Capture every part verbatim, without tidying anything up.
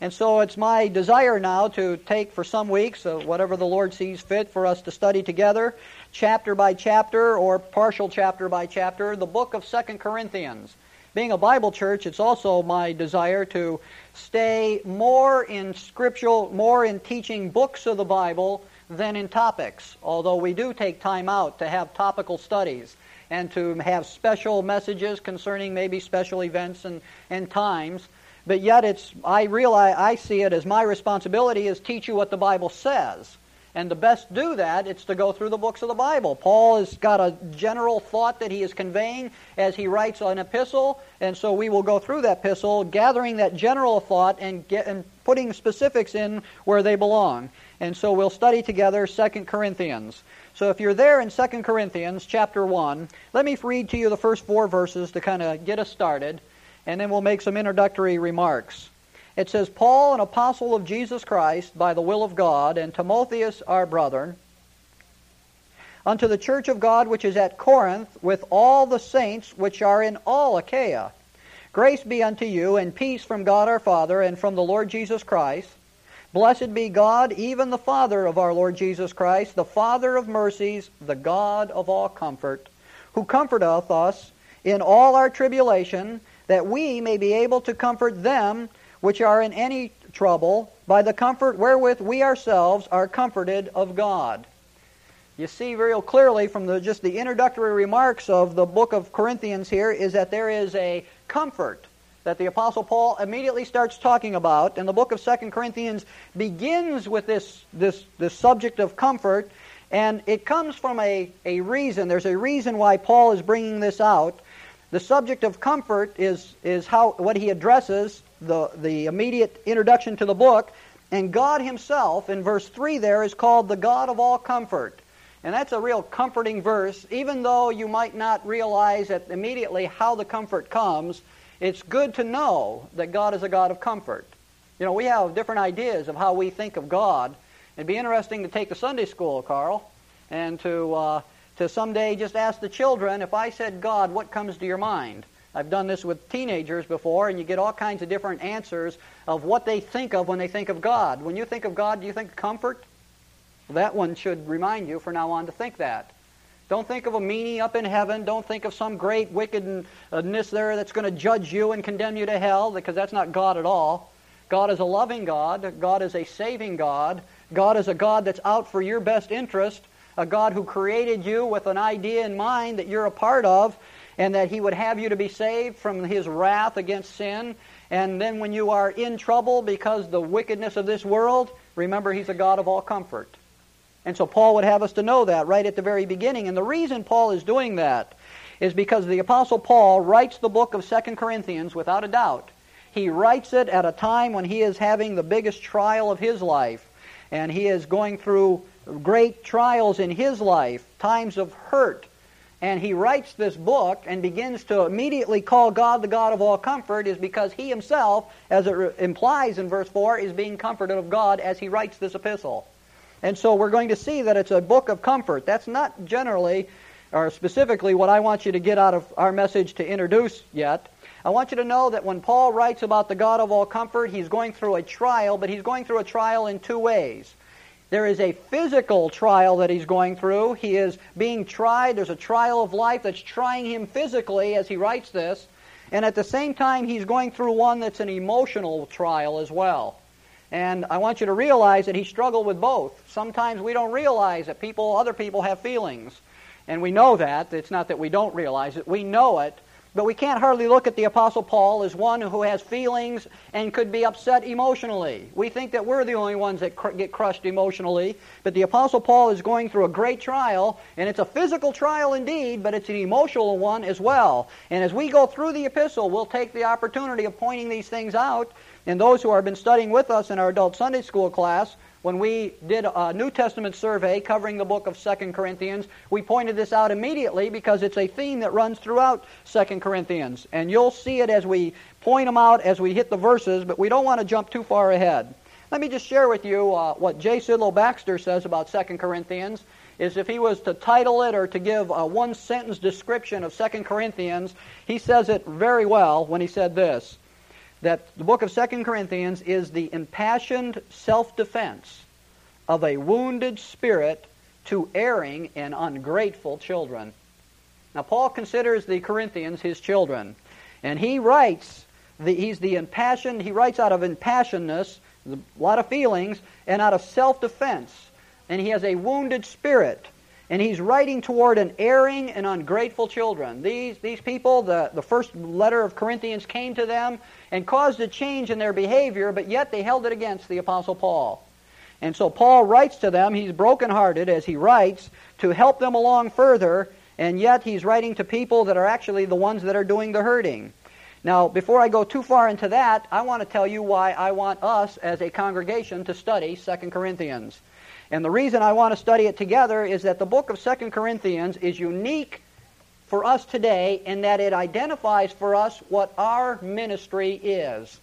And so it's my desire now to take for some weeks, uh, whatever the Lord sees fit, for us to study together, chapter by chapter or partial chapter by chapter, the book of Second Corinthians. Being a Bible church, it's also my desire to stay more in scriptural, more in teaching books of the Bible than in topics, although we do take time out to have topical studies and to have special messages concerning maybe special events and, and times. But yet it's I realize I see it as my responsibility is teach you what the Bible says. And the best do that, it's to go through the books of the Bible. Paul has got a general thought that he is conveying as he writes an epistle, and so we will go through that epistle, gathering that general thought and, get, and putting specifics in where they belong. And so we'll study together Second Corinthians. So if you're there in Second Corinthians chapter one, let me read to you the first four verses to kind of get us started, and then we'll make some introductory remarks. It says, Paul, an apostle of Jesus Christ, by the will of God, and Timotheus, our brother, unto the church of God which is at Corinth, with all the saints which are in all Achaia. Grace be unto you, and peace from God our Father, and from the Lord Jesus Christ. Blessed be God, even the Father of our Lord Jesus Christ, the Father of mercies, the God of all comfort, who comforteth us in all our tribulation, that we may be able to comfort them which are in any trouble, by the comfort wherewith we ourselves are comforted of God. You see real clearly from the, just the introductory remarks of the book of Corinthians here is that there is a comfort that the Apostle Paul immediately starts talking about. And the book of Second Corinthians begins with this, this, this subject of comfort, and it comes from a, a reason. There's a reason why Paul is bringing this out. The subject of comfort is, is how what he addresses, the, the immediate introduction to the book, and God himself, in verse three there, is called the God of all comfort. And that's a real comforting verse, even though you might not realize that immediately how the comfort comes. It's good to know that God is a God of comfort. You know, we have different ideas of how we think of God. It'd be interesting to take the Sunday school, Carl, and to uh, to someday just ask the children, if I said God, what comes to your mind? I've done this with teenagers before, and you get all kinds of different answers of what they think of when they think of God. When you think of God, do you think comfort? Well, that one should remind you from now on to think that. Don't think of a meanie up in heaven. Don't think of some great wickedness there that's going to judge you and condemn you to hell, because that's not God at all. God is a loving God. God is a saving God. God is a God that's out for your best interest, a God who created you with an idea in mind that you're a part of, and that He would have you to be saved from His wrath against sin. And then when you are in trouble because of the wickedness of this world, remember He's a God of all comfort. And so Paul would have us to know that right at the very beginning. And the reason Paul is doing that is because the Apostle Paul writes the book of Second Corinthians without a doubt. He writes it at a time when he is having the biggest trial of his life. And he is going through great trials in his life, times of hurt. And he writes this book and begins to immediately call God the God of all comfort, is because he himself, as it implies in verse four, is being comforted of God as he writes this epistle. And so we're going to see that it's a book of comfort. That's not generally or specifically what I want you to get out of our message to introduce yet. I want you to know that when Paul writes about the God of all comfort, he's going through a trial, but he's going through a trial in two ways. There is a physical trial that he's going through. He is being tried. There's a trial of life that's trying him physically as he writes this. And at the same time, he's going through one that's an emotional trial as well. And I want you to realize that he struggled with both. Sometimes we don't realize that people, other people have feelings. And we know that. It's not that we don't realize it. We know it. But we can't hardly look at the Apostle Paul as one who has feelings and could be upset emotionally. We think that we're the only ones that cr- get crushed emotionally. But the Apostle Paul is going through a great trial, and it's a physical trial indeed, but it's an emotional one as well. And as we go through the epistle, we'll take the opportunity of pointing these things out. And those who have been studying with us in our adult Sunday school class, when we did a New Testament survey covering the book of Second Corinthians, we pointed this out immediately because it's a theme that runs throughout Second Corinthians. And you'll see it as we point them out as we hit the verses, but we don't want to jump too far ahead. Let me just share with you uh, what J. Sidlow Baxter says about Second Corinthians, is if he was to title it or to give a one-sentence description of Second Corinthians, he says it very well when he said this: that the book of Second Corinthians is the impassioned self-defense of a wounded spirit to erring and ungrateful children. Now, Paul considers the Corinthians his children, and he writes, the, he's the impassioned, he writes out of impassionedness, a lot of feelings, and out of self-defense, and he has a wounded spirit, and he's writing toward an erring and ungrateful children. These, these people, the, the first letter of Corinthians came to them and caused a change in their behavior, but yet they held it against the Apostle Paul. And so Paul writes to them, he's brokenhearted as he writes, to help them along further, and yet he's writing to people that are actually the ones that are doing the hurting. Now, before I go too far into that, I want to tell you why I want us as a congregation to study Second Corinthians. And the reason I want to study it together is that the book of Second Corinthians is unique for us today in that it identifies for us what our ministry is.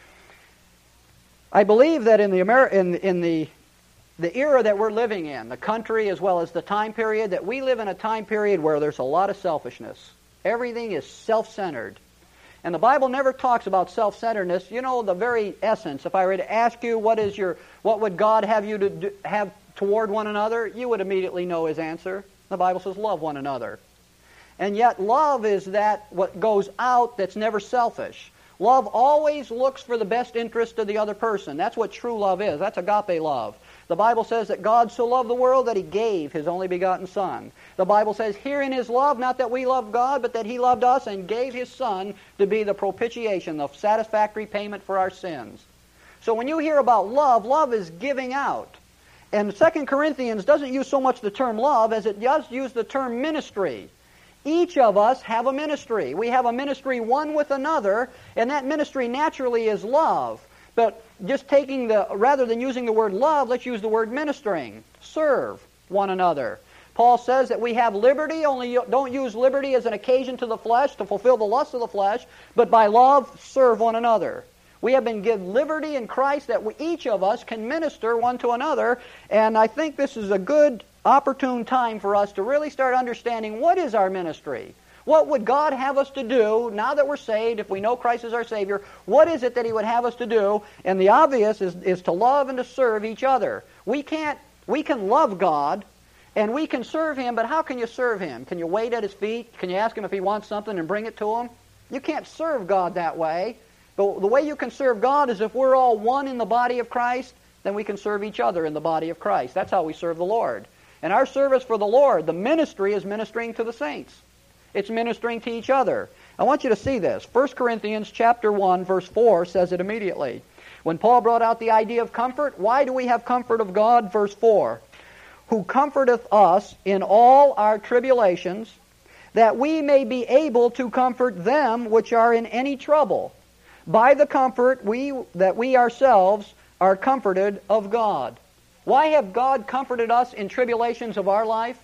I believe that in the Ameri- in, in the the era that we're living in, the country as well as the time period, that we live in a time period where there's a lot of selfishness. Everything is self-centered. And the Bible never talks about self-centeredness. You know, the very essence, if I were to ask you what is your, what would God have you to do, have toward one another, you would immediately know his answer. The Bible says love one another. And yet love is that what goes out that's never selfish. Love always looks for the best interest of the other person. That's what true love is. That's agape love. The Bible says that God so loved the world that he gave his only begotten Son. The Bible says, herein is love, not that we love God, but that he loved us and gave his Son to be the propitiation, the satisfactory payment for our sins. So when you hear about love, love is giving out. And Second Corinthians doesn't use so much the term love as it does use the term ministry. Each of us have a ministry. We have a ministry one with another, and that ministry naturally is love. But just taking the, rather than using the word love, let's use the word ministering. Serve one another. Paul says that we have liberty, only don't use liberty as an occasion to the flesh, to fulfill the lusts of the flesh, but by love serve one another. We have been given liberty in Christ that we, each of us can minister one to another, and I think this is a good, opportune time for us to really start understanding what is our ministry. What would God have us to do now that we're saved, if we know Christ is our Savior? What is it that he would have us to do? And the obvious is, is to love and to serve each other. We can't, we can love God, and we can serve him, but how can you serve him? Can you wait at his feet? Can you ask him if he wants something and bring it to him? You can't serve God that way. But the way you can serve God is if we're all one in the body of Christ, then we can serve each other in the body of Christ. That's how we serve the Lord. And our service for the Lord, the ministry, is ministering to the saints. It's ministering to each other. I want you to see this. First Corinthians chapter one, verse four says it immediately. When Paul brought out the idea of comfort, why do we have comfort of God? Verse four, who comforteth us in all our tribulations, that we may be able to comfort them which are in any trouble, by the comfort we that we ourselves are comforted of God. Why have God comforted us in tribulations of our life?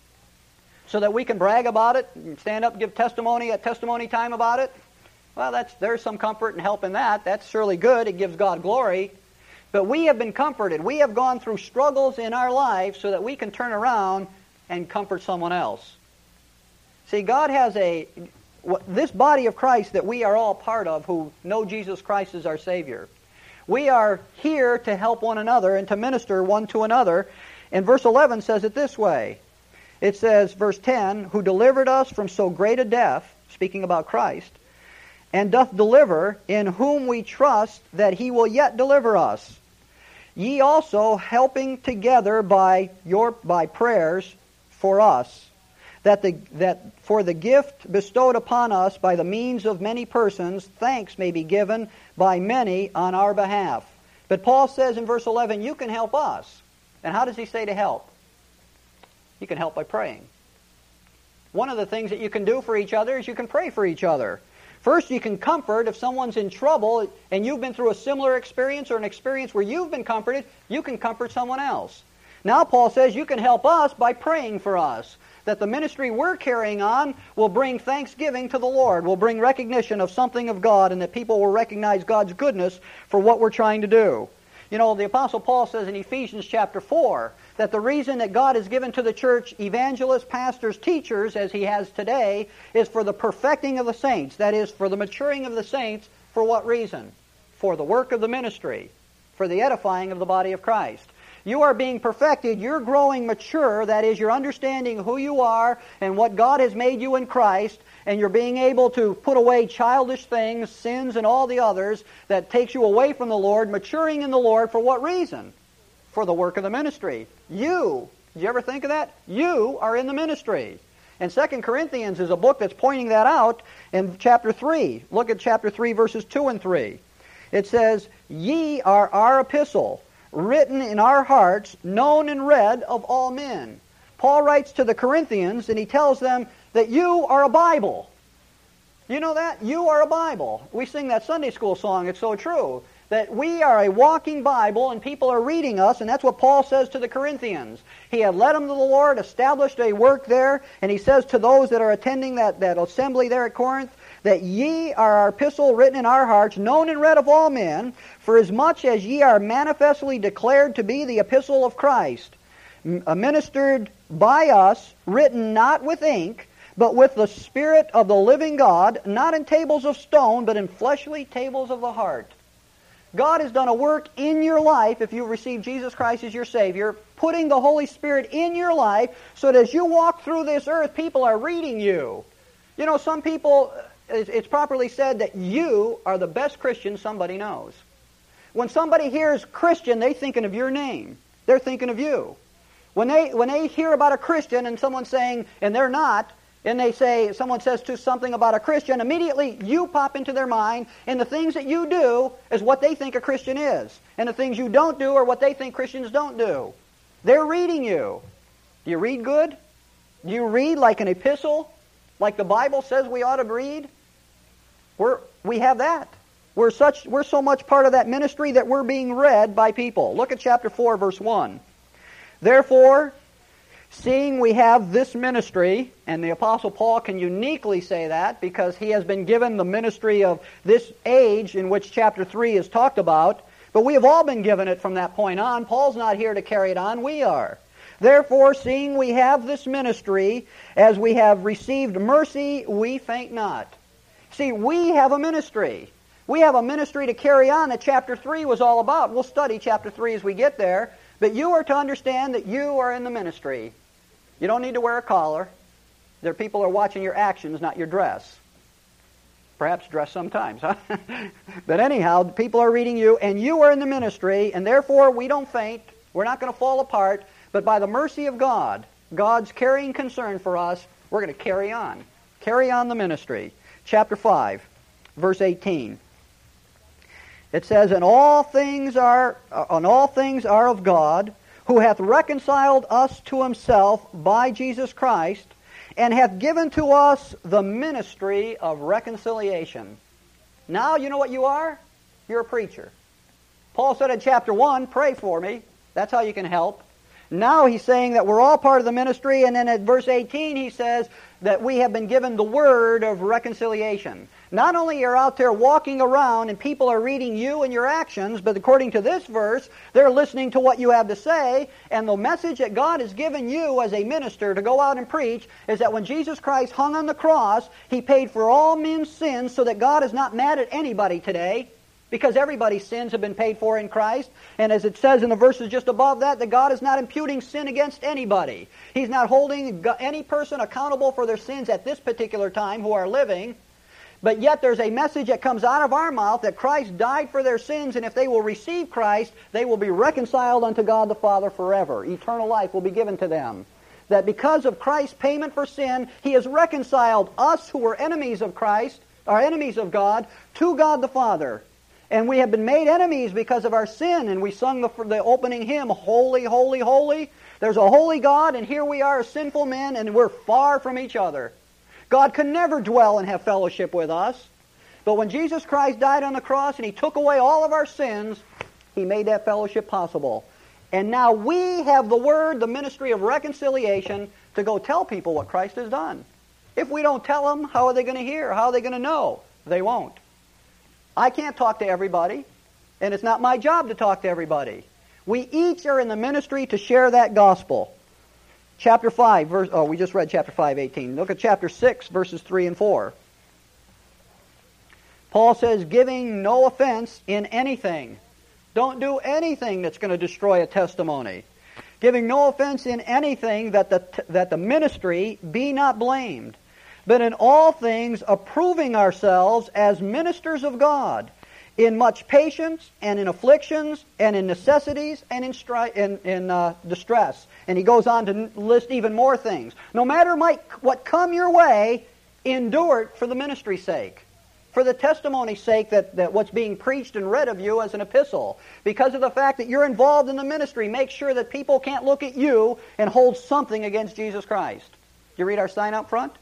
So that we can brag about it, and stand up and give testimony at testimony time about it? Well, that's there's some comfort and help in that. That's surely good. It gives God glory. But we have been comforted. We have gone through struggles in our lives so that we can turn around and comfort someone else. See, God has a... this body of Christ that we are all part of who know Jesus Christ as our Savior. We are here to help one another and to minister one to another. And verse eleven says it this way. It says, verse ten, who delivered us from so great a death, speaking about Christ, and doth deliver, in whom we trust that he will yet deliver us. Ye also helping together by your by prayers for us, that the that for the gift bestowed upon us by the means of many persons, thanks may be given by many on our behalf. But Paul says in verse eleven, you can help us. And how does he say to help? You can help by praying. One of the things that you can do for each other is you can pray for each other. First, you can comfort if someone's in trouble and you've been through a similar experience or an experience where you've been comforted, you can comfort someone else. Now Paul says you can help us by praying for us, that the ministry we're carrying on will bring thanksgiving to the Lord, will bring recognition of something of God, and that people will recognize God's goodness for what we're trying to do. You know, the Apostle Paul says in Ephesians chapter four that the reason that God has given to the church evangelists, pastors, teachers, as he has today, is for the perfecting of the saints. That is, for the maturing of the saints For what reason? For the work of the ministry, for the edifying of the body of Christ. You are being perfected, you're growing mature, that is, you're understanding who you are and what God has made you in Christ, and you're being able to put away childish things, sins, and all the others that takes you away from the Lord, maturing in the Lord. For what reason? For the work of the ministry. You, did you ever think of that? You are in the ministry. And Second Corinthians is a book that's pointing that out in chapter three. Look at chapter three, verses two and three. It says, "Ye are our epistle, written in our hearts, known and read of all men." Paul writes to the Corinthians, and he tells them that you are a Bible. You know that? You are a Bible. We sing that Sunday school song, it's so true, that we are a walking Bible, and people are reading us, and that's what Paul says to the Corinthians. He had led them to the Lord, established a work there, and he says to those that are attending that, that assembly there at Corinth, that ye are our epistle written in our hearts, known and read of all men, for as much as ye are manifestly declared to be the epistle of Christ, ministered by us, written not with ink, but with the Spirit of the living God, not in tables of stone, but in fleshly tables of the heart. God has done a work in your life, if you receive Jesus Christ as your Savior, putting the Holy Spirit in your life, so that as you walk through this earth, people are reading you. You know, some people, it's properly said that you are the best Christian somebody knows. When somebody hears Christian, they're thinking of your name. They're thinking of you. When they, when they hear about a Christian and someone's saying, and they're not, and they say, someone says to something about a Christian, immediately you pop into their mind, and the things that you do is what they think a Christian is. And the things you don't do are what they think Christians don't do. They're reading you. Do you read good? Do you read like an epistle? Like the Bible says we ought to read? We're, we have that. We're, such, we're so much part of that ministry that we're being read by people. Look at chapter four, verse one. Therefore, seeing we have this ministry, and the Apostle Paul can uniquely say that because he has been given the ministry of this age in which chapter three is talked about, but we have all been given it from that point on. Paul's not here to carry it on, we are. Therefore, seeing we have this ministry, as we have received mercy, we faint not. See, we have a ministry. We have a ministry to carry on that chapter three was all about. We'll study chapter three as we get there, but you are to understand that you are in the ministry. You don't need to wear a collar. There people are watching your actions, not your dress. Perhaps dress sometimes, huh? But anyhow, people are reading you, and you are in the ministry, and therefore we don't faint. We're not going to fall apart, but by the mercy of God, God's carrying concern for us, we're going to carry on. Carry on the ministry. Chapter five, verse eighteen. It says, "And all things are, uh, and all things are of God, who hath reconciled us to himself by Jesus Christ, and hath given to us the ministry of reconciliation." Now you know what you are? You're a preacher. Paul said in chapter one, pray for me. That's how you can help. Now he's saying that we're all part of the ministry, and then at verse eighteen he says that we have been given the word of reconciliation. Not only you're out there walking around and people are reading you and your actions, but according to this verse, they're listening to what you have to say, and the message that God has given you as a minister to go out and preach is that when Jesus Christ hung on the cross, He paid for all men's sins, so that God is not mad at anybody today, because everybody's sins have been paid for in Christ. And as it says in the verses just above that, that God is not imputing sin against anybody. He's not holding any person accountable for their sins at this particular time who are living. But yet there's a message that comes out of our mouth that Christ died for their sins, and if they will receive Christ, they will be reconciled unto God the Father forever. Eternal life will be given to them. That because of Christ's payment for sin, He has reconciled us who were enemies of Christ, our enemies of God, to God the Father. And we have been made enemies because of our sin, and we sung the, the opening hymn, Holy, Holy, Holy. There's a holy God, and here we are as sinful men, and we're far from each other. God could never dwell and have fellowship with us. But when Jesus Christ died on the cross and He took away all of our sins, He made that fellowship possible. And now we have the word, the ministry of reconciliation, to go tell people what Christ has done. If we don't tell them, how are they going to hear? How are they going to know? They won't. I can't talk to everybody, and it's not my job to talk to everybody. We each are in the ministry to share that gospel. Chapter five, verse, oh, we just read chapter five, eighteen. Look at chapter six, verses three and four. Paul says, giving no offense in anything. Don't do anything that's going to destroy a testimony. Giving no offense in anything, that the, that the ministry be not blamed, but in all things approving ourselves as ministers of God, in much patience, and in afflictions, and in necessities, and in, stri- in, in uh, distress. And he goes on to list even more things. No matter might, what come your way, endure it for the ministry's sake. For the testimony's sake that, that what's being preached and read of you as an epistle. Because of the fact that you're involved in the ministry, make sure that people can't look at you and hold something against Jesus Christ. Do you read our sign up front?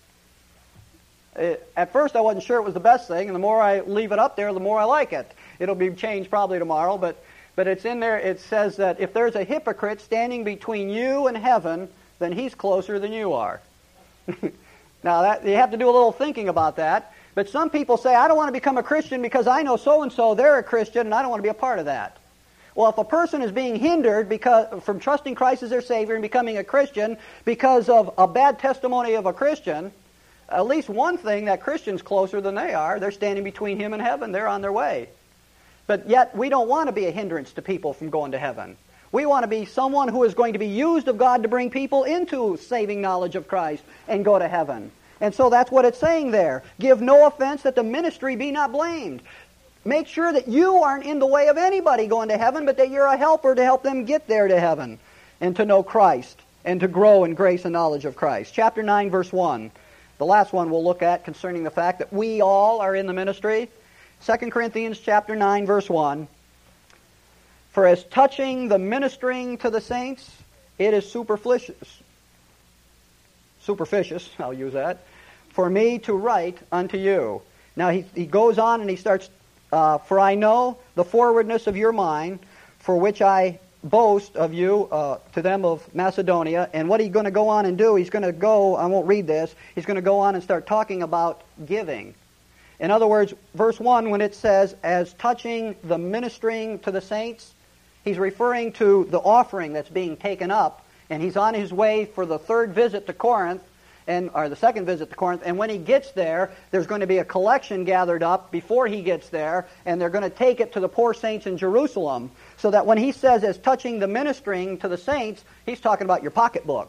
At first I wasn't sure it was the best thing, and the more I leave it up there, the more I like it. It'll be changed probably tomorrow, but, but it's in there. It says that if there's a hypocrite standing between you and heaven, then he's closer than you are. Now, that, you have to do a little thinking about that. But some people say, I don't want to become a Christian because I know so-and-so, they're a Christian, and I don't want to be a part of that. Well, if a person is being hindered because, from trusting Christ as their Savior and becoming a Christian because of a bad testimony of a Christian, at least one thing, that Christian's closer than they are. They're standing between him and heaven. They're on their way. But yet, we don't want to be a hindrance to people from going to heaven. We want to be someone who is going to be used of God to bring people into saving knowledge of Christ and go to heaven. And so that's what it's saying there. Give no offense, that the ministry be not blamed. Make sure that you aren't in the way of anybody going to heaven, but that you're a helper to help them get there to heaven and to know Christ and to grow in grace and knowledge of Christ. Chapter nine, verse one. The last one we'll look at concerning the fact that we all are in the ministry. Second Corinthians chapter nine, verse one. For as touching the ministering to the saints, it is superfluous. Superficious, I'll use that, for me to write unto you. Now he, he goes on and he starts, uh, for I know the forwardness of your mind, for which I boast of you uh, to them of Macedonia. And what he's going to go on and do, he's going to go, I won't read this, he's going to go on and start talking about giving. In other words, verse one, when it says, as touching the ministering to the saints, he's referring to the offering that's being taken up. And he's on his way for the third visit to Corinth, and or the second visit to Corinth. And when he gets there, there's going to be a collection gathered up before he gets there, and they're going to take it to the poor saints in Jerusalem. So that when he says, as touching the ministering to the saints, he's talking about your pocketbook.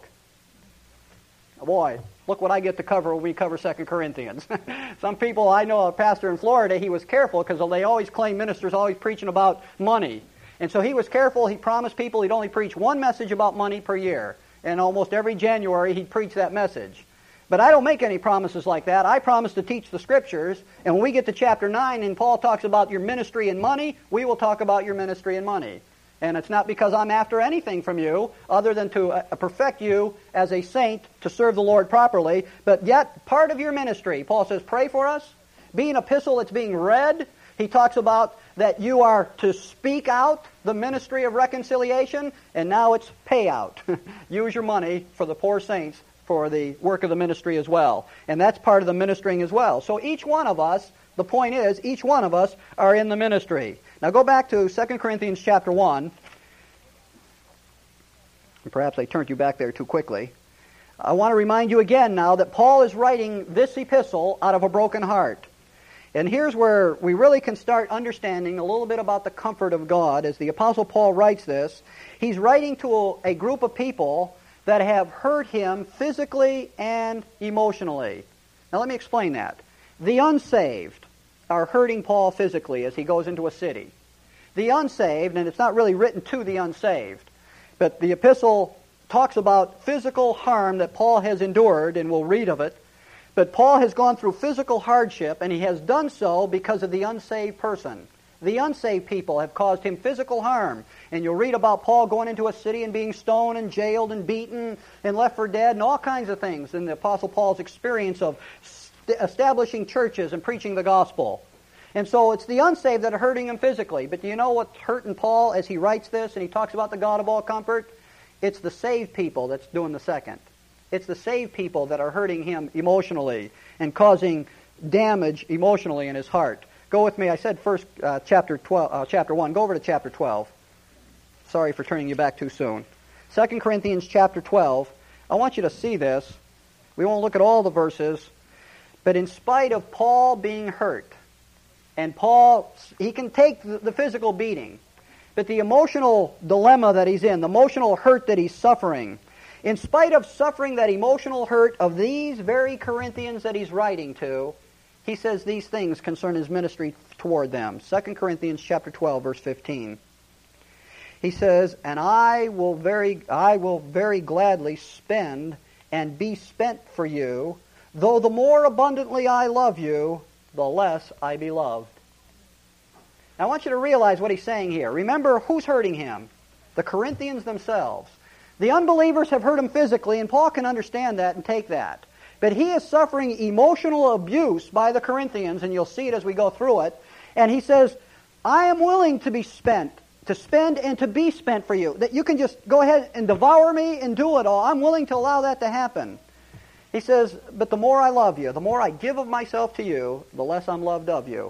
Boy, look what I get to cover when we cover Second Corinthians. Some people, I know a pastor in Florida, he was careful because they always claim ministers always preaching about money. And so he was careful. He promised people he'd only preach one message about money per year. And almost every January he'd preach that message. But I don't make any promises like that. I promise to teach the Scriptures. And when we get to chapter nine and Paul talks about your ministry and money, we will talk about your ministry and money. And it's not because I'm after anything from you other than to uh, perfect you as a saint to serve the Lord properly. But yet, part of your ministry, Paul says, pray for us. Be an epistle that's being read. He talks about that you are to speak out the ministry of reconciliation, and now it's pay out. Use your money for the poor saints for the work of the ministry as well. And that's part of the ministering as well. So each one of us, the point is, each one of us are in the ministry. Now go back to Second Corinthians chapter one. Perhaps I turned you back there too quickly. I want to remind you again now that Paul is writing this epistle out of a broken heart. And here's where we really can start understanding a little bit about the comfort of God. As the Apostle Paul writes this, he's writing to a, a group of people that have hurt him physically and emotionally. Now let me explain that. The unsaved are hurting Paul physically as he goes into a city. The unsaved, and it's not really written to the unsaved, but the epistle talks about physical harm that Paul has endured, and we'll read of it. But Paul has gone through physical hardship, and he has done so because of the unsaved person. The unsaved people have caused him physical harm. And you'll read about Paul going into a city and being stoned and jailed and beaten and left for dead and all kinds of things in the Apostle Paul's experience of st- establishing churches and preaching the gospel. And so it's the unsaved that are hurting him physically. But do you know what's hurting Paul as he writes this and he talks about the God of all comfort? It's the saved people that's doing the second. It's the saved people that are hurting him emotionally and causing damage emotionally in his heart. Go with me. I said first uh, chapter twelve, uh, chapter one. Go over to chapter twelve. Sorry for turning you back too soon. Second Corinthians chapter twelve. I want you to see this. We won't look at all the verses, but in spite of Paul being hurt, And Paul, he can take the physical beating, but the emotional dilemma that he's in, the emotional hurt that he's suffering, in spite of suffering that emotional hurt of these very Corinthians that he's writing to, he says these things concern his ministry toward them. Second Corinthians chapter twelve, verse fifteen. He says, "And I will very I will very gladly spend and be spent for you, though the more abundantly I love you, the less I be loved." Now, I want you to realize what he's saying here. Remember, who's hurting him? The Corinthians themselves. The unbelievers have hurt him physically, and Paul can understand that and take that. But he is suffering emotional abuse by the Corinthians, and you'll see it as we go through it. And he says, I am willing to be spent, to spend and to be spent for you. That you can just go ahead and devour me and do it all. I'm willing to allow that to happen. He says, but the more I love you, the more I give of myself to you, the less I'm loved of you.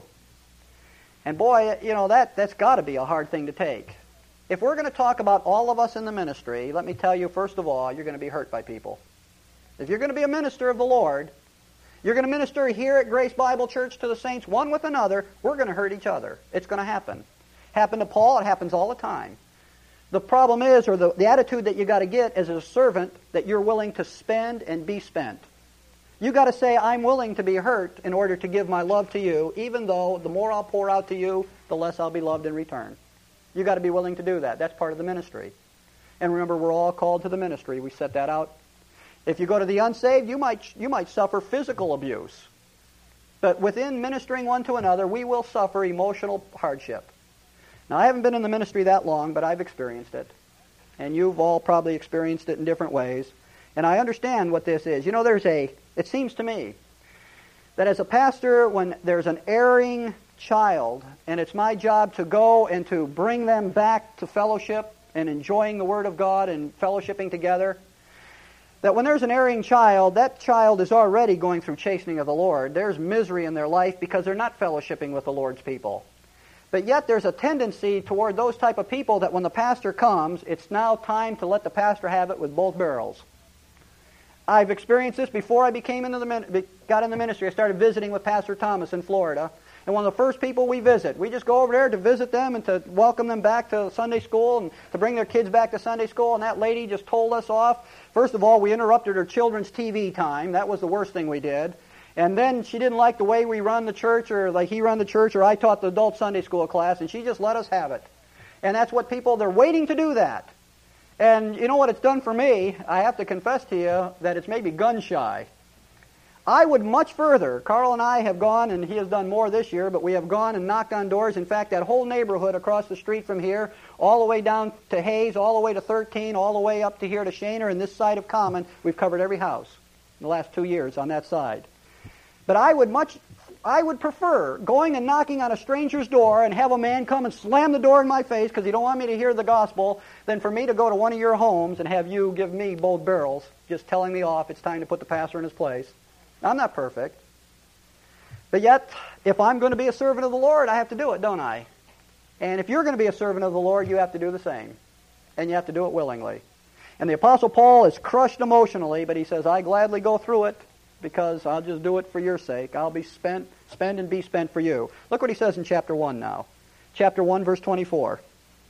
And boy, you know, that, that's got to be a hard thing to take. If we're going to talk about all of us in the ministry, let me tell you, first of all, you're going to be hurt by people. If you're going to be a minister of the Lord, you're going to minister here at Grace Bible Church to the saints, one with another, we're going to hurt each other. It's going to happen. Happened to Paul, it happens all the time. The problem is, or the, the attitude that you got to get as a servant, that you're willing to spend and be spent. You got to say, I'm willing to be hurt in order to give my love to you, even though the more I'll pour out to you, the less I'll be loved in return. You got to be willing to do that. That's part of the ministry. And remember, we're all called to the ministry. We set that out. If you go to the unsaved, you might you might suffer physical abuse. But within ministering one to another, we will suffer emotional hardship. Now, I haven't been in the ministry that long, but I've experienced it. And you've all probably experienced it in different ways. And I understand what this is. You know, there's a, it seems to me, that as a pastor, when there's an erring child, and it's my job to go and to bring them back to fellowship and enjoying the Word of God and fellowshipping together, that when there's an erring child, that child is already going through chastening of the Lord. There's misery in their life because they're not fellowshipping with the Lord's people. But yet there's a tendency toward those type of people that when the pastor comes, it's now time to let the pastor have it with both barrels. I've experienced this before I became into the got in the ministry. I started visiting with Pastor Thomas in Florida. And one of the first people we visit, we just go over there to visit them and to welcome them back to Sunday school and to bring their kids back to Sunday school. And that lady just told us off. First of all, we interrupted her children's T V time. That was the worst thing we did. And then she didn't like the way we run the church, or like he run the church, or I taught the adult Sunday school class, and she just let us have it. And that's what people, they're waiting to do that. And you know what it's done for me? I have to confess to you that it's made me gun shy. I would much further, Carl and I have gone, and he has done more this year, but we have gone and knocked on doors. In fact, that whole neighborhood across the street from here, all the way down to Hayes, all the way to thirteen, all the way up to here to Shaner, and this side of Common, we've covered every house in the last two years on that side. But I would much, I would prefer going and knocking on a stranger's door and have a man come and slam the door in my face because he don't want me to hear the gospel, than for me to go to one of your homes and have you give me both barrels, just telling me off it's time to put the pastor in his place. I'm not perfect. But yet, if I'm going to be a servant of the Lord, I have to do it, don't I? And if you're going to be a servant of the Lord, you have to do the same. And you have to do it willingly. And the Apostle Paul is crushed emotionally, but he says, I gladly go through it because I'll just do it for your sake. I'll be spent, spend and be spent for you. Look what he says in chapter one now. Chapter one, verse twenty-four.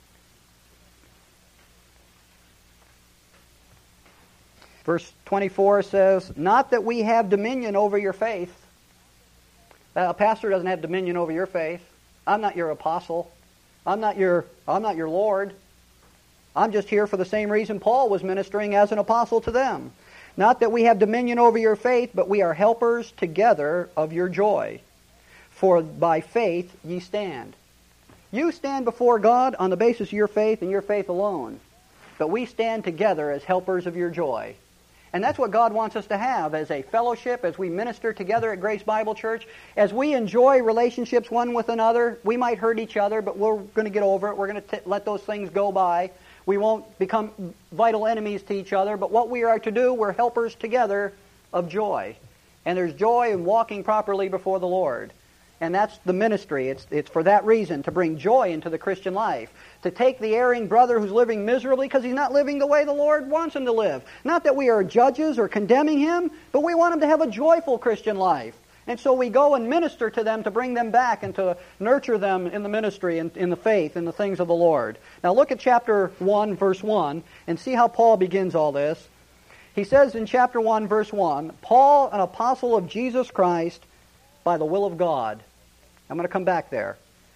Verse twenty-four says, not that we have dominion over your faith. A pastor doesn't have dominion over your faith. I'm not your apostle. I'm not your, I'm not your Lord. I'm just here for the same reason Paul was ministering as an apostle to them. Not that we have dominion over your faith, but we are helpers together of your joy. For by faith ye stand. You stand before God on the basis of your faith and your faith alone. But we stand together as helpers of your joy. And that's what God wants us to have as a fellowship, as we minister together at Grace Bible Church. As we enjoy relationships one with another, we might hurt each other, but we're going to get over it. We're going to let those things go by. We won't become vital enemies to each other, but what we are to do, we're helpers together of joy. And there's joy in walking properly before the Lord. And that's the ministry. It's, it's for that reason, to bring joy into the Christian life. To take the erring brother who's living miserably because he's not living the way the Lord wants him to live. Not that we are judges or condemning him, but we want him to have a joyful Christian life. And so we go and minister to them to bring them back and to nurture them in the ministry and in the faith and the things of the Lord. Now look at chapter one, verse one, and see how Paul begins all this. He says in chapter one, verse one, Paul, an apostle of Jesus Christ, by the will of God. I'm going to come back there.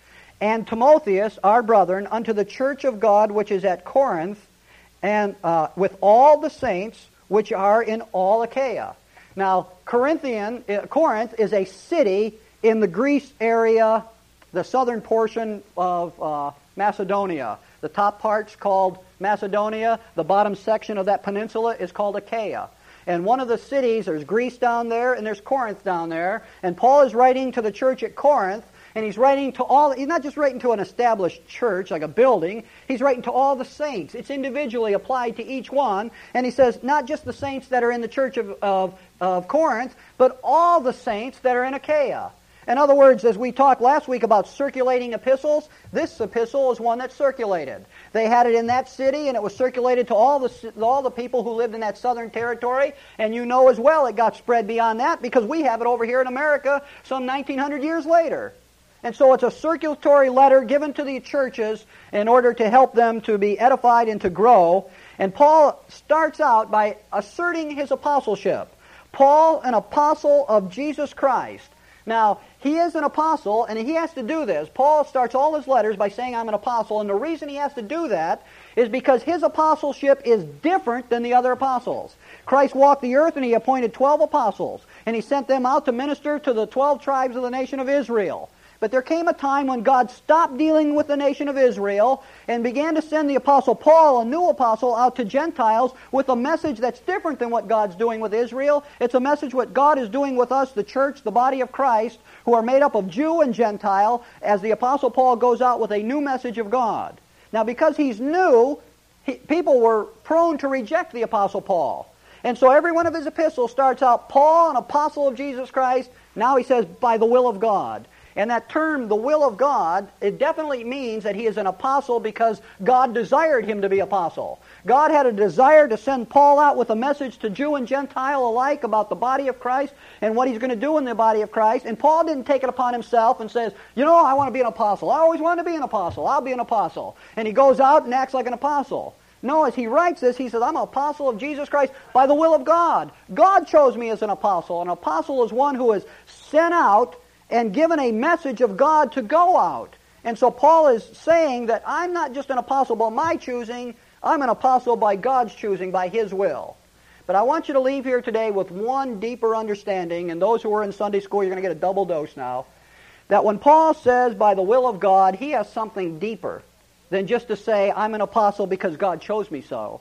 And Timotheus, our brethren, unto the church of God which is at Corinth, and uh, with all the saints which are in all Achaia. Now, Corinthian, uh, Corinth is a city in the Greece area, the southern portion of uh, Macedonia. The top part's called Macedonia. The bottom section of that peninsula is called Achaia. And one of the cities, there's Greece down there, and there's Corinth down there. And Paul is writing to the church at Corinth, and he's writing to all, he's not just writing to an established church, like a building, he's writing to all the saints. It's individually applied to each one. And he says, not just the saints that are in the church of, of, of Corinth, but all the saints that are in Achaia. In other words, as we talked last week about circulating epistles, this epistle is one that's circulated. They had it in that city, and it was circulated to all the all the people who lived in that southern territory. And you know as well it got spread beyond that because we have it over here in America some nineteen hundred years later. And so it's a circulatory letter given to the churches in order to help them to be edified and to grow. And Paul starts out by asserting his apostleship. Paul, an apostle of Jesus Christ. Now, he is an apostle, and he has to do this. Paul starts all his letters by saying, I'm an apostle, and the reason he has to do that is because his apostleship is different than the other apostles. Christ walked the earth, and he appointed twelve apostles, and he sent them out to minister to the twelve tribes of the nation of Israel. But there came a time when God stopped dealing with the nation of Israel and began to send the apostle Paul, a new apostle, out to Gentiles with a message that's different than what God's doing with Israel. It's a message what God is doing with us, the church, the body of Christ, who are made up of Jew and Gentile, as the apostle Paul goes out with a new message of God. Now, because he's new, he, people were prone to reject the apostle Paul. And so every one of his epistles starts out, Paul, an apostle of Jesus Christ. Now he says, by the will of God. And that term, the will of God, it definitely means that he is an apostle because God desired him to be apostle. God had a desire to send Paul out with a message to Jew and Gentile alike about the body of Christ and what he's going to do in the body of Christ. And Paul didn't take it upon himself and says, you know, I want to be an apostle. I always wanted to be an apostle. I'll be an apostle. And he goes out and acts like an apostle. No, as he writes this, he says, I'm an apostle of Jesus Christ by the will of God. God chose me as an apostle. An apostle is one who is sent out and given a message of God to go out. And so Paul is saying that I'm not just an apostle by my choosing, I'm an apostle by God's choosing, by His will. But I want you to leave here today with one deeper understanding, and those who are in Sunday school, you're going to get a double dose now, that when Paul says by the will of God, he has something deeper than just to say, I'm an apostle because God chose me so.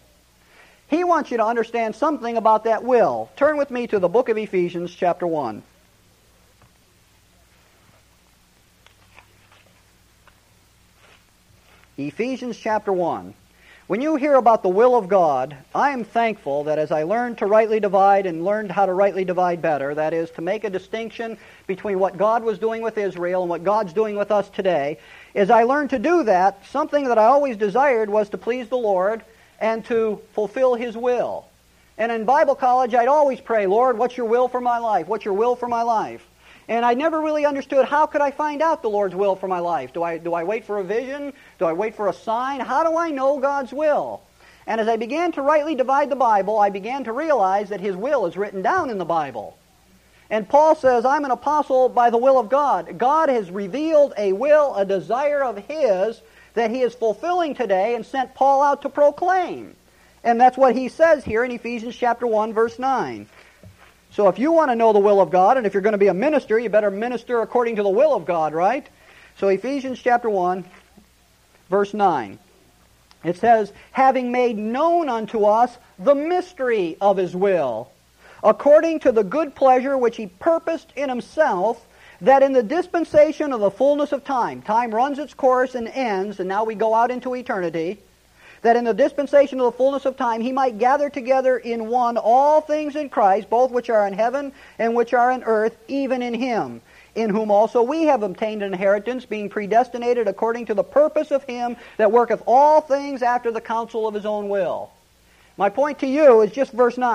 He wants you to understand something about that will. Turn with me to the book of Ephesians, chapter one. Ephesians chapter one. When you hear about the will of God, I am thankful that as I learned to rightly divide and learned how to rightly divide better, that is, to make a distinction between what God was doing with Israel and what God's doing with us today, as I learned to do that, something that I always desired was to please the Lord and to fulfill His will. And in Bible college, I'd always pray, Lord, what's your will for my life? What's your will for my life? And I never really understood, how could I find out the Lord's will for my life? Do I, do I wait for a vision? Do I wait for a sign? How do I know God's will? And as I began to rightly divide the Bible, I began to realize that His will is written down in the Bible. And Paul says, I'm an apostle by the will of God. God has revealed a will, a desire of His that He is fulfilling today and sent Paul out to proclaim. And that's what he says here in Ephesians chapter one, verse nine. So if you want to know the will of God, and if you're going to be a minister, you better minister according to the will of God, right? So Ephesians chapter one, verse nine. It says, having made known unto us the mystery of His will, according to the good pleasure which He purposed in Himself, that in the dispensation of the fullness of time, time runs its course and ends, and now we go out into eternity, that in the dispensation of the fullness of time He might gather together in one all things in Christ, both which are in heaven and which are in earth, even in Him, in whom also we have obtained an inheritance, being predestinated according to the purpose of Him that worketh all things after the counsel of His own will. My point to you is just verse nine.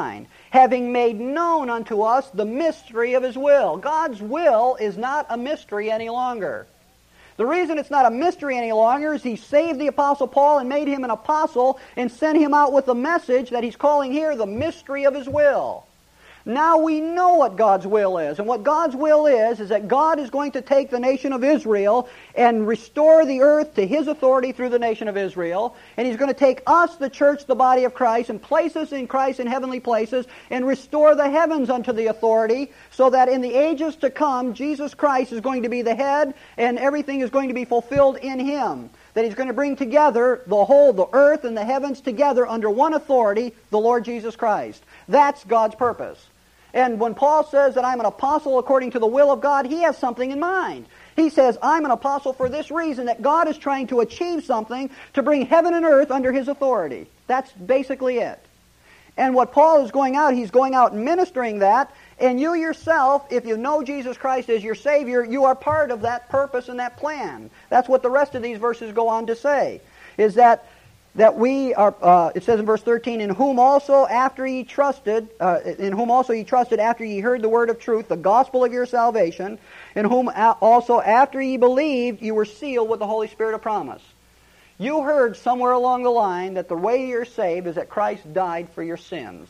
having made known unto us the mystery of His will. God's will is not a mystery any longer. The reason it's not a mystery any longer is He saved the Apostle Paul and made him an apostle and sent him out with a message that He's calling here the mystery of His will. Now we know what God's will is. And what God's will is, is that God is going to take the nation of Israel and restore the earth to His authority through the nation of Israel. And He's going to take us, the church, the body of Christ, and place us in Christ in heavenly places and restore the heavens unto the authority, so that in the ages to come, Jesus Christ is going to be the head and everything is going to be fulfilled in Him. That He's going to bring together the whole, the earth and the heavens together under one authority, the Lord Jesus Christ. That's God's purpose. And when Paul says that I'm an apostle according to the will of God, he has something in mind. He says, I'm an apostle for this reason, that God is trying to achieve something to bring heaven and earth under His authority. That's basically it. And what Paul is going out, he's going out ministering that, and you yourself, if you know Jesus Christ as your Savior, you are part of that purpose and that plan. That's what the rest of these verses go on to say, is that that we are, uh, it says in verse thirteen, in whom also after ye trusted, uh, in whom also ye trusted after ye heard the word of truth, the gospel of your salvation, in whom also after ye believed, you were sealed with the Holy Spirit of promise. You heard somewhere along the line that the way you're saved is that Christ died for your sins.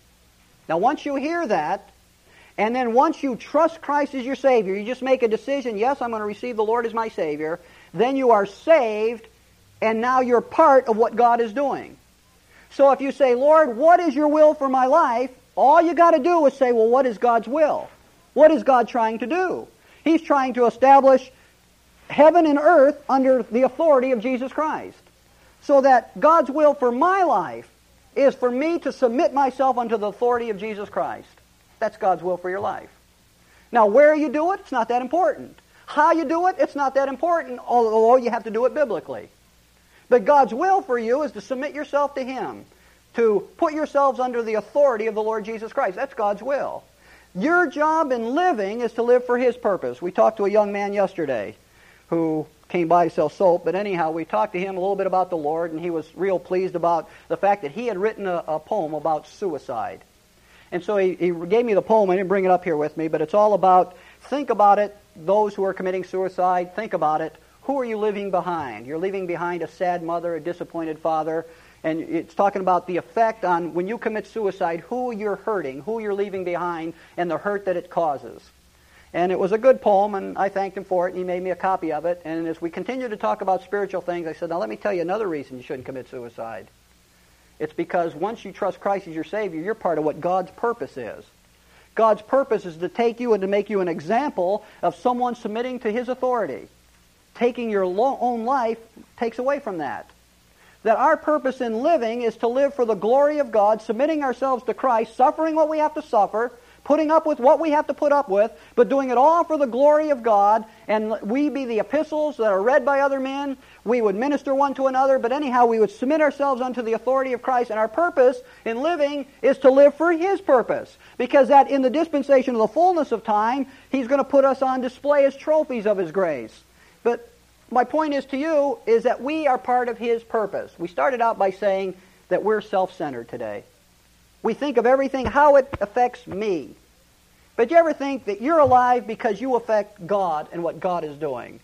Now once you hear that, and then once you trust Christ as your Savior, you just make a decision, yes, I'm going to receive the Lord as my Savior, then you are saved, and now you're part of what God is doing. So if you say, Lord, what is your will for my life? All you got to do is say, well, what is God's will? What is God trying to do? He's trying to establish heaven and earth under the authority of Jesus Christ. So that God's will for my life is for me to submit myself unto the authority of Jesus Christ. That's God's will for your life. Now, where you do it, it's not that important. How you do it, it's not that important, although you have to do it biblically. But God's will for you is to submit yourself to Him, to put yourselves under the authority of the Lord Jesus Christ. That's God's will. Your job in living is to live for His purpose. We talked to a young man yesterday who came by to sell soap, but anyhow, we talked to him a little bit about the Lord, and he was real pleased about the fact that he had written a, a poem about suicide. And so he, he gave me the poem. I didn't bring it up here with me, but it's all about, think about it, those who are committing suicide, think about it. Who are you leaving behind? You're leaving behind a sad mother, a disappointed father, and it's talking about the effect on when you commit suicide, who you're hurting, who you're leaving behind, and the hurt that it causes. And it was a good poem, and I thanked him for it, and he made me a copy of it. And as we continue to talk about spiritual things, I said, now let me tell you another reason you shouldn't commit suicide. It's because once you trust Christ as your Savior, you're part of what God's purpose is. God's purpose is to take you and to make you an example of someone submitting to His authority. Taking your own life takes away from that. That our purpose in living is to live for the glory of God, submitting ourselves to Christ, suffering what we have to suffer, putting up with what we have to put up with, but doing it all for the glory of God, and we be the epistles that are read by other men. We would minister one to another, but anyhow, we would submit ourselves unto the authority of Christ, and our purpose in living is to live for His purpose, because that in the dispensation of the fullness of time, He's going to put us on display as trophies of His grace. But my point is to you is that we are part of His purpose. We started out by saying that we're self-centered today. We think of everything, how it affects me. But you ever think that you're alive because you affect God and what God is doing?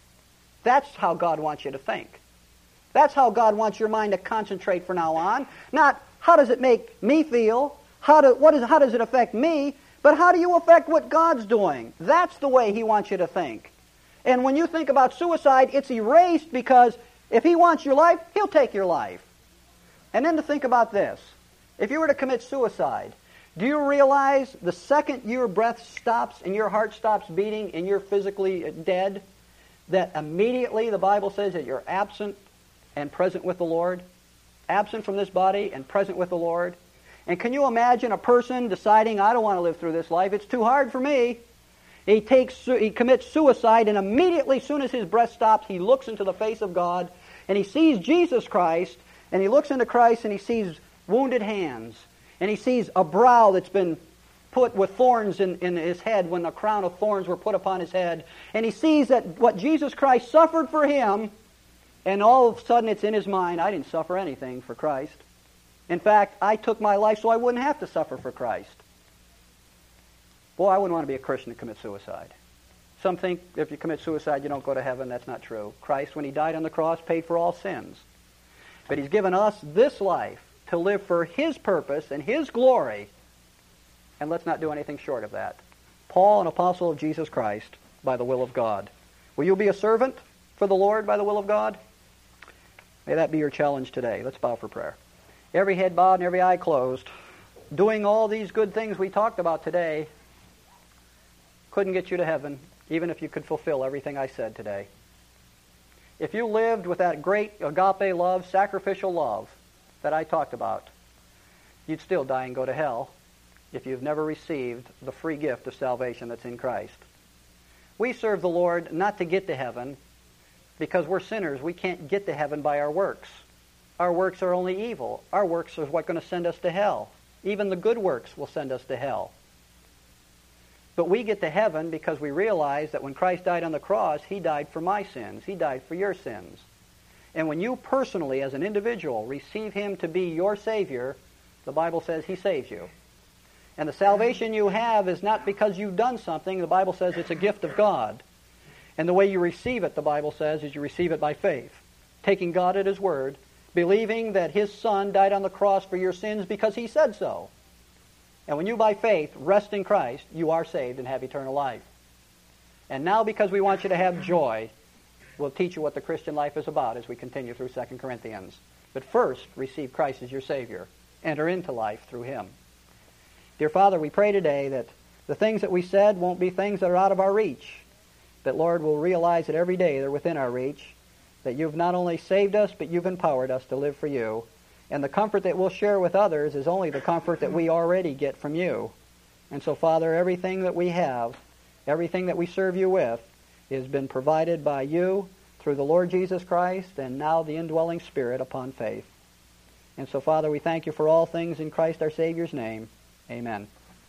That's how God wants you to think. That's how God wants your mind to concentrate from now on. Not how does it make me feel, how, do, what is, how does it affect me, but how do you affect what God's doing? That's the way He wants you to think. And when you think about suicide, it's erased because if He wants your life, He'll take your life. And then to think about this. If you were to commit suicide, do you realize the second your breath stops and your heart stops beating and you're physically dead, that immediately the Bible says that you're absent and present with the Lord? Absent from this body and present with the Lord. And can you imagine a person deciding, I don't want to live through this life, it's too hard for me. He takes, he commits suicide, and immediately, as soon as his breath stops, he looks into the face of God, and he sees Jesus Christ, and he looks into Christ, and he sees wounded hands, and he sees a brow that's been put with thorns in, in his head when the crown of thorns were put upon his head, and he sees that what Jesus Christ suffered for him, and all of a sudden it's in his mind, I didn't suffer anything for Christ. In fact, I took my life so I wouldn't have to suffer for Christ. Boy, I wouldn't want to be a Christian to commit suicide. Some think if you commit suicide, you don't go to heaven. That's not true. Christ, when he died on the cross, paid for all sins. But he's given us this life to live for his purpose and his glory. And let's not do anything short of that. Paul, an apostle of Jesus Christ, by the will of God. Will you be a servant for the Lord by the will of God? May that be your challenge today. Let's bow for prayer. Every head bowed and every eye closed. Doing all these good things we talked about today couldn't get you to heaven, even if you could fulfill everything I said today. If you lived with that great agape love, sacrificial love that I talked about, you'd still die and go to hell if you've never received the free gift of salvation that's in Christ. We serve the Lord not to get to heaven because we're sinners. We can't get to heaven by our works. Our works are only evil. Our works are what's going to send us to hell. Even the good works will send us to hell. But we get to heaven because we realize that when Christ died on the cross, he died for my sins. He died for your sins. And when you personally, as an individual, receive him to be your Savior, the Bible says he saves you. And the salvation you have is not because you've done something. The Bible says it's a gift of God. And the way you receive it, the Bible says, is you receive it by faith. Taking God at his word, believing that his Son died on the cross for your sins because he said so. And when you, by faith, rest in Christ, you are saved and have eternal life. And now, because we want you to have joy, we'll teach you what the Christian life is about as we continue through Second Corinthians. But first, receive Christ as your Savior. Enter into life through him. Dear Father, we pray today that the things that we said won't be things that are out of our reach. That, Lord, we'll realize that every day they're within our reach. That you've not only saved us, but you've empowered us to live for you. And the comfort that we'll share with others is only the comfort that we already get from you. And so, Father, everything that we have, everything that we serve you with, has been provided by you through the Lord Jesus Christ and now the indwelling Spirit upon faith. And so, Father, we thank you for all things in Christ our Savior's name. Amen.